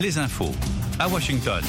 Les infos à Washington.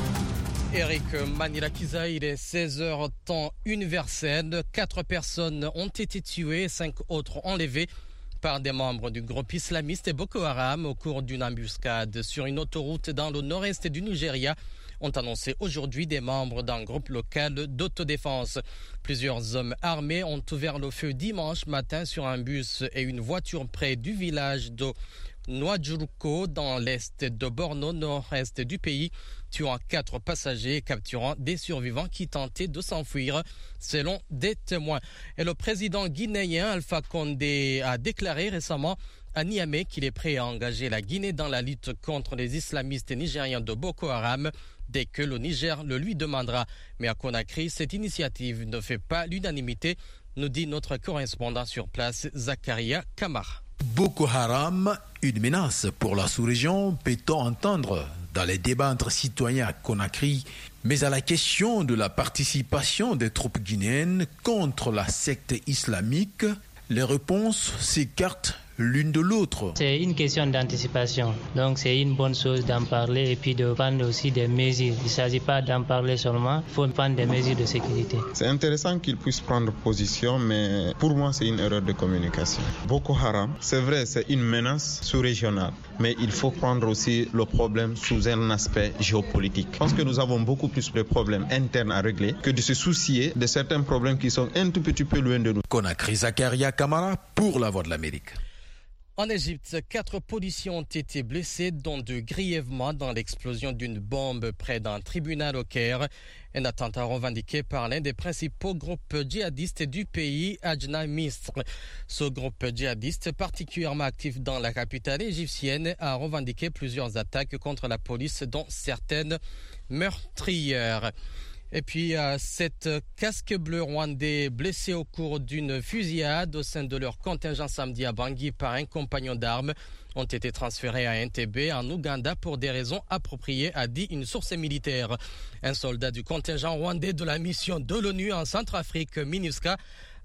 Eric Manilakiza, il est 16h temps universel. 4 personnes ont été tuées, 5 autres enlevées par des membres du groupe islamiste Boko Haram au cours d'une embuscade sur une autoroute dans le nord-est du Nigeria, ont annoncé aujourd'hui des membres d'un groupe local d'autodéfense. Plusieurs hommes armés ont ouvert le feu dimanche matin sur un bus et une voiture près du village de Nouadjourouko dans l'est de Borno, nord-est du pays, tuant 4 passagers et capturant des survivants qui tentaient de s'enfuir, selon des témoins. Et le président guinéen Alpha Condé a déclaré récemment à Niamey qu'il est prêt à engager la Guinée dans la lutte contre les islamistes nigériens de Boko Haram dès que le Niger le lui demandera. Mais à Conakry, cette initiative ne fait pas l'unanimité, nous dit notre correspondant sur place, Zakaria Kamara. Boko Haram, une menace pour la sous-région, peut-on entendre dans les débats entre citoyens à Conakry, mais à la question de la participation des troupes guinéennes contre la secte islamique, les réponses s'écartent l'une de l'autre. C'est une question d'anticipation, donc c'est une bonne chose d'en parler et puis de prendre aussi des mesures. Il ne s'agit pas d'en parler seulement, il faut prendre des mesures de sécurité. C'est intéressant qu'ils puissent prendre position, mais pour moi c'est une erreur de communication. Boko Haram, c'est vrai, c'est une menace sous-régionale, mais il faut prendre aussi le problème sous un aspect géopolitique. Je pense que nous avons beaucoup plus de problèmes internes à régler que de se soucier de certains problèmes qui sont un tout petit peu loin de nous. Conakry, Zakaria Kamara pour la Voix de l'Amérique. En Égypte, 4 policiers ont été blessés, dont 2 grièvement dans l'explosion d'une bombe près d'un tribunal au Caire. Un attentat revendiqué par l'un des principaux groupes djihadistes du pays, Ajna Misr. Ce groupe djihadiste, particulièrement actif dans la capitale égyptienne, a revendiqué plusieurs attaques contre la police, dont certaines meurtrières. Et puis, 7 casques bleus rwandais blessés au cours d'une fusillade au sein de leur contingent samedi à Bangui par un compagnon d'armes ont été transférés à Entebbe, en Ouganda, pour des raisons appropriées, a dit une source militaire. Un soldat du contingent rwandais de la mission de l'ONU en Centrafrique, MINUSCA,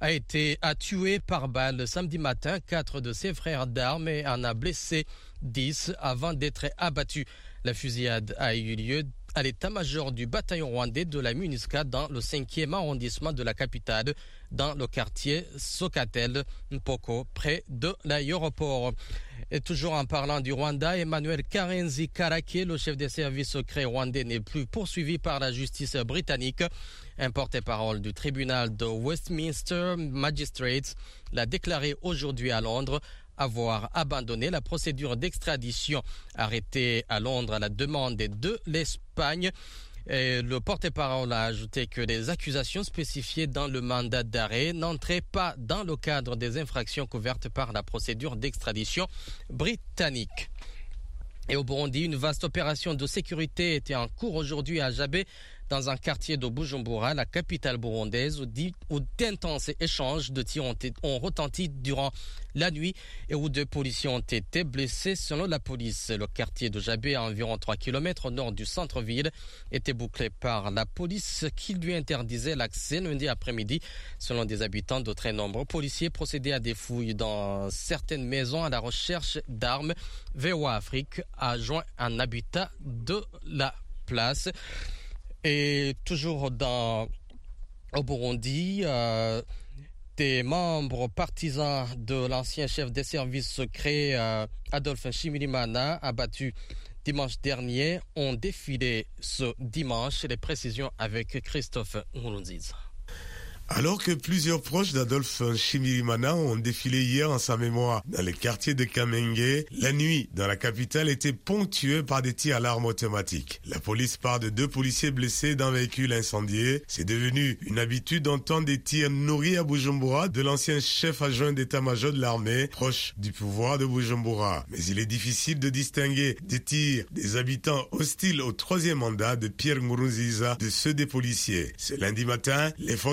a tué par balle samedi matin 4 de ses frères d'armes et en a blessé 10 avant d'être abattu. La fusillade a eu lieu à l'état-major du bataillon rwandais de la MINUSCA dans le 5e arrondissement de la capitale, dans le quartier Sokatel, Mpoko, près de l'aéroport. Et toujours en parlant du Rwanda, Emmanuel Karenzi Karake, le chef des services secrets rwandais, n'est plus poursuivi par la justice britannique. Un porte-parole du tribunal de Westminster Magistrates l'a déclaré aujourd'hui à Londres avoir abandonné la procédure d'extradition arrêtée à Londres à la demande de l'Espagne. Et le porte-parole a ajouté que les accusations spécifiées dans le mandat d'arrêt n'entraient pas dans le cadre des infractions couvertes par la procédure d'extradition britannique. Et au Burundi, une vaste opération de sécurité était en cours aujourd'hui à Jabé, dans un quartier de Bujumbura, la capitale burundaise, où d'intenses échanges de tirs ont retenti durant la nuit et où 2 policiers ont été blessés selon la police. Le quartier de Jabé, à environ 3 km au nord du centre-ville, était bouclé par la police qui lui interdisait l'accès lundi après-midi. Selon des habitants, de très nombreux policiers procédaient à des fouilles dans certaines maisons à la recherche d'armes. VOA Afrique a joint un habitat de la place. Et toujours au Burundi, des membres partisans de l'ancien chef des services secrets Adolphe Nshimirimana, abattu dimanche dernier, ont défilé ce dimanche. Les précisions avec Christophe Nkurunziza. Alors que plusieurs proches d'Adolphe Nshimirimana ont défilé hier en sa mémoire dans le quartier de Kamenge, la nuit dans la capitale était ponctuée par des tirs à l'arme automatique. La police parle de 2 policiers blessés d'un véhicule incendié. C'est devenu une habitude d'entendre des tirs nourris à Bujumbura de l'ancien chef adjoint d'état-major de l'armée, proche du pouvoir de Bujumbura. Mais il est difficile de distinguer des tirs des habitants hostiles au 3e mandat de Pierre Nkurunziza de ceux des policiers. Ce lundi matin, les forces de l'ordre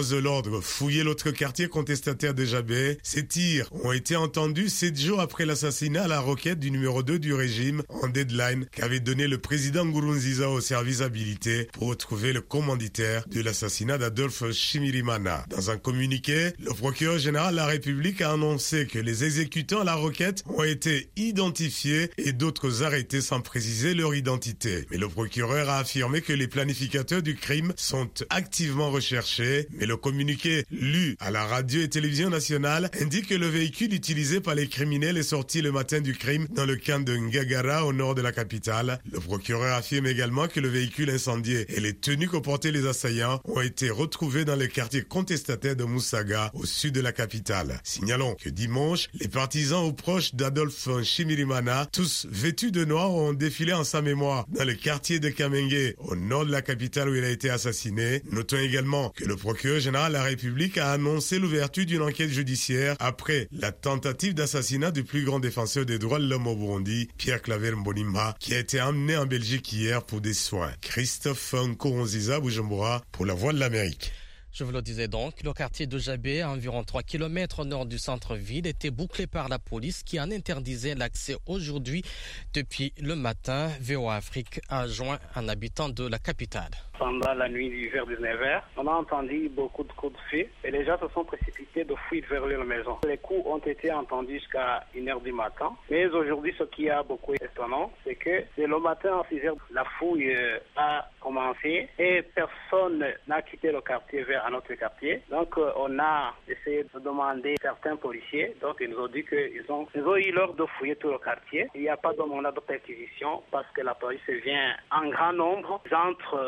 l'ordre fouillait l'autre quartier contestataire de Jabé. Ces tirs ont été entendus 7 jours après l'assassinat à la roquette du numéro 2 du régime en deadline qu'avait donné le président Nkurunziza au service habilité pour retrouver le commanditaire de l'assassinat d'Adolphe Nshimirimana. Dans un communiqué, le procureur général de la République a annoncé que les exécutants à la roquette ont été identifiés et d'autres arrêtés sans préciser leur identité. Mais le procureur a affirmé que les planificateurs du crime sont activement recherchés. Mais le communiqué lu à la radio et télévision nationale indique que le véhicule utilisé par les criminels est sorti le matin du crime dans le camp de Ngagara au nord de la capitale. Le procureur affirme également que le véhicule incendié et les tenues que portaient les assaillants ont été retrouvés dans le quartier contestataire de Musaga au sud de la capitale. Signalons que dimanche, les partisans ou proches d'Adolphe Nshimirimana, tous vêtus de noir, ont défilé en sa mémoire dans le quartier de Kamenge au nord de la capitale où il a été assassiné. Notons également que le procureur général de la République a annoncé l'ouverture d'une enquête judiciaire après la tentative d'assassinat du plus grand défenseur des droits de l'homme au Burundi, Pierre Claver Mbonimpa, qui a été emmené en Belgique hier pour des soins. Christophe Nkurunziza, Bujumbura, pour la Voix de l'Amérique. Je vous le disais donc, le quartier de Jabé, à environ 3 km au nord du centre-ville, était bouclé par la police qui en interdisait l'accès aujourd'hui. Depuis le matin, VOA Afrique a joint un habitant de la capitale. Pendant la nuit vers 19h, on a entendu beaucoup de coups de feu et les gens se sont précipités de fuir vers leur maison. Les coups ont été entendus jusqu'à 1h du matin. Mais aujourd'hui, ce qui est beaucoup étonnant, c'est que c'est le matin à 6h, la fouille a commencé et personne n'a quitté le quartier vers un autre quartier. Donc on a essayé de demander certains policiers. Donc ils nous ont dit qu'ils ont eu l'ordre de fouiller tout le quartier. Il n'y a pas de mandat de perquisition parce que la police vient en grand nombre, entre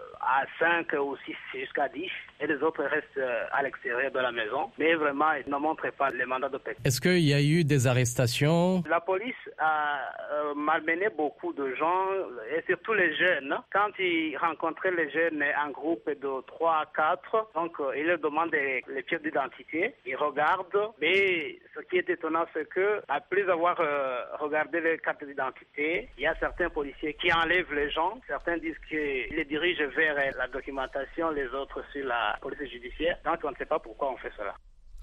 à 5 ou 6 jusqu'à 10 et les autres restent à l'extérieur de la maison. Mais vraiment, ils ne montrent pas les mandats de perquisition. Est-ce qu'il y a eu des arrestations? La police a malmené beaucoup de gens et surtout les jeunes. Quand ils rencontraient les jeunes en groupe de 3 à 4, donc ils leur demandent les pièces d'identité. Ils regardent, mais ce qui est étonnant, c'est que après avoir regardé les cartes d'identité, il y a certains policiers qui enlèvent les gens. Certains disent qu'ils les dirigent vers la documentation, les autres sur la police judiciaire. Donc on ne sait pas pourquoi on fait cela.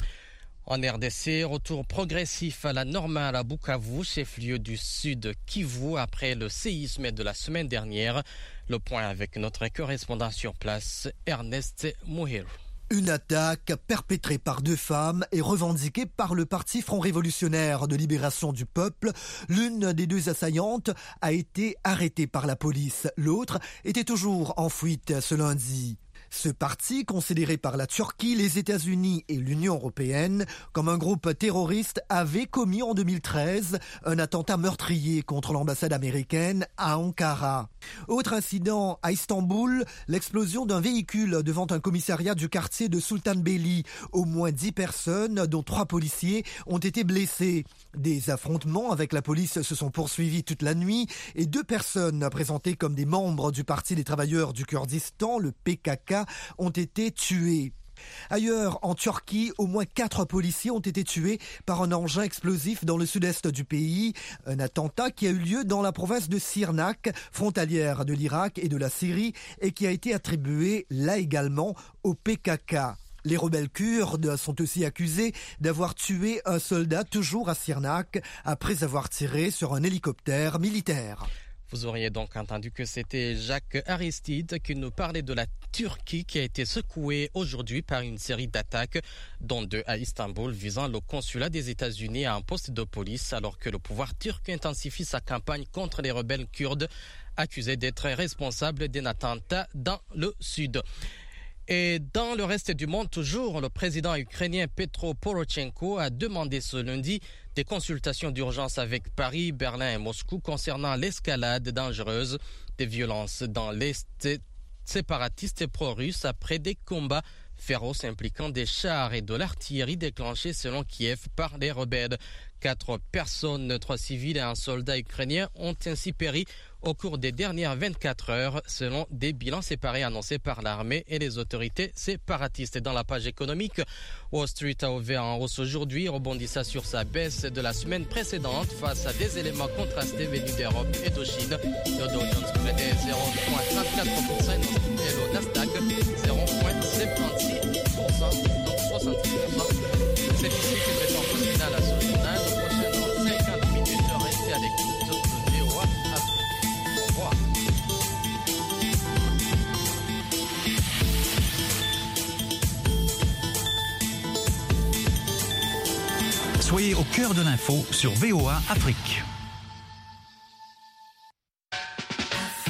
En RDC, retour progressif à la normale à Bukavu, chef-lieu du sud Kivu, après le séisme de la semaine dernière. Le point avec notre correspondant sur place, Ernest Muhiru. Une attaque perpétrée par 2 femmes et revendiquée par le Parti Front Révolutionnaire de Libération du Peuple. L'une des 2 assaillantes a été arrêtée par la police. L'autre était toujours en fuite ce lundi. Ce parti, considéré par la Turquie, les États-Unis et l'Union européenne comme un groupe terroriste, avait commis en 2013 un attentat meurtrier contre l'ambassade américaine à Ankara. Autre incident à Istanbul, l'explosion d'un véhicule devant un commissariat du quartier de Sultanbeyli. Au moins 10 personnes, dont 3 policiers, ont été blessées. Des affrontements avec la police se sont poursuivis toute la nuit et 2 personnes présentées comme des membres du Parti des travailleurs du Kurdistan, le PKK, ont été tués. Ailleurs, en Turquie, au moins 4 policiers ont été tués par un engin explosif dans le sud-est du pays. Un attentat qui a eu lieu dans la province de Sirnak, frontalière de l'Irak et de la Syrie, et qui a été attribué, là également, au PKK. Les rebelles kurdes sont aussi accusés d'avoir tué un soldat toujours à Sirnak après avoir tiré sur un hélicoptère militaire. Vous auriez donc entendu que c'était Jacques Aristide qui nous parlait de la Turquie qui a été secouée aujourd'hui par une série d'attaques, dont 2 à Istanbul, visant le consulat des États-Unis à un poste de police, alors que le pouvoir turc intensifie sa campagne contre les rebelles kurdes, accusés d'être responsables d'un attentat dans le sud. Et dans le reste du monde, toujours, le président ukrainien Petro Porochenko a demandé ce lundi des consultations d'urgence avec Paris, Berlin et Moscou concernant l'escalade dangereuse des violences dans l'Est séparatiste et pro-russe après des combats féroces impliquant des chars et de l'artillerie déclenchés selon Kiev par les rebelles. 4 personnes, 3 civils et un soldat ukrainien ont ainsi péri au cours des dernières 24 heures, selon des bilans séparés annoncés par l'armée et les autorités séparatistes. Dans la page économique, Wall Street a ouvert en hausse aujourd'hui, rebondissant sur sa baisse de la semaine précédente face à des éléments contrastés venus d'Europe et de Chine. Le Dow Jones prenait 0,34% et le Nasdaq 0,76%, donc 66%. C'est ici que nous mettons au final à ce journal. Le prochain dans 50 minutes, restez à l'écoute de VOA Afrique. Au revoir. Soyez au cœur de l'info sur VOA Afrique.